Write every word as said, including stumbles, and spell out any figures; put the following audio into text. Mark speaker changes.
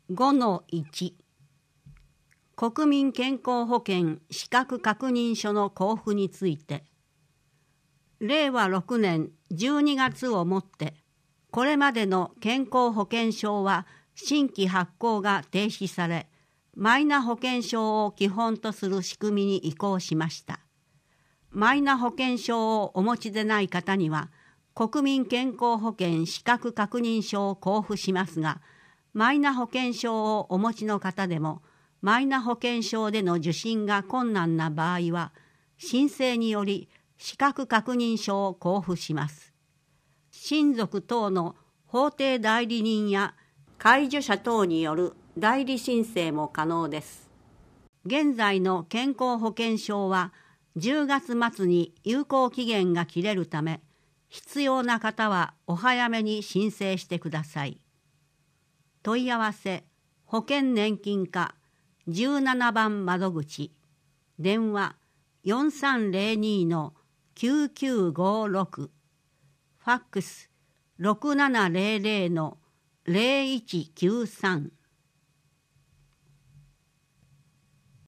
Speaker 1: ごのいち 国民健康保険資格確認書の交付について、れいわろくねんじゅうにがつをもってこれまでの健康保険証は新規発行が停止され、マイナ保険証を基本とする仕組みに移行しました。マイナ保険証をお持ちでない方には国民健康保険資格確認書を交付しますが、マイナ保険証をお持ちの方でもマイナ保険証での受診が困難な場合は申請により資格確認書を交付します。親族等の法定代理人や介助者等による代理申請も可能です。現在の健康保険証はじゅうがつまつに有効期限が切れるため、必要な方はお早めに申請してください。問い合わせ保険年金課じゅうななばん窓口、電話 よんさんぜろに のきゅうきゅうごろく、ファックス ろくななぜろぜろ のぜろいちきゅうさん